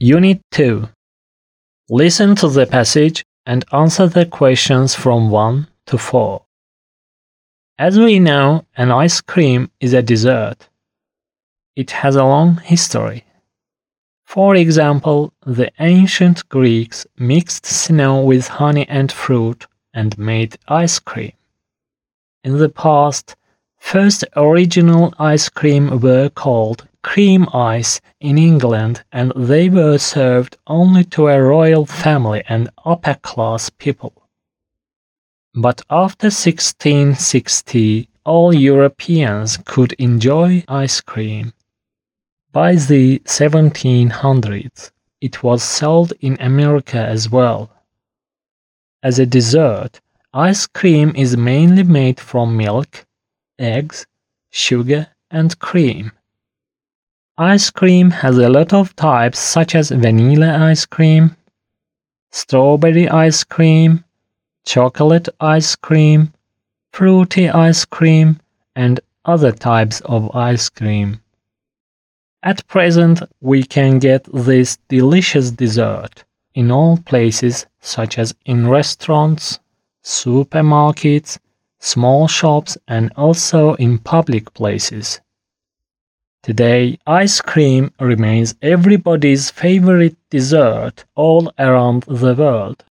Unit 2. Listen to the passage and answer the questions from 1 to 4. As we know, an ice cream is a dessert. It has a long history. For example, the ancient Greeks mixed snow with honey and fruit and made ice cream. In the past, first original ice cream were called cream ice in England, and they were served only to a royal family and upper-class people. But after 1660, all Europeans could enjoy ice cream. By the 1700s, it was sold in America as well. As a dessert, ice cream is mainly made from milk, eggs, sugar, and cream. Ice cream has a lot of types such as vanilla ice cream, strawberry ice cream, chocolate ice cream, fruity ice cream, and other types of ice cream. At present, we can get this delicious dessert in all places such as in restaurants, supermarkets, small shops, and also in public places. Today, ice cream remains everybody's favorite dessert all around the world.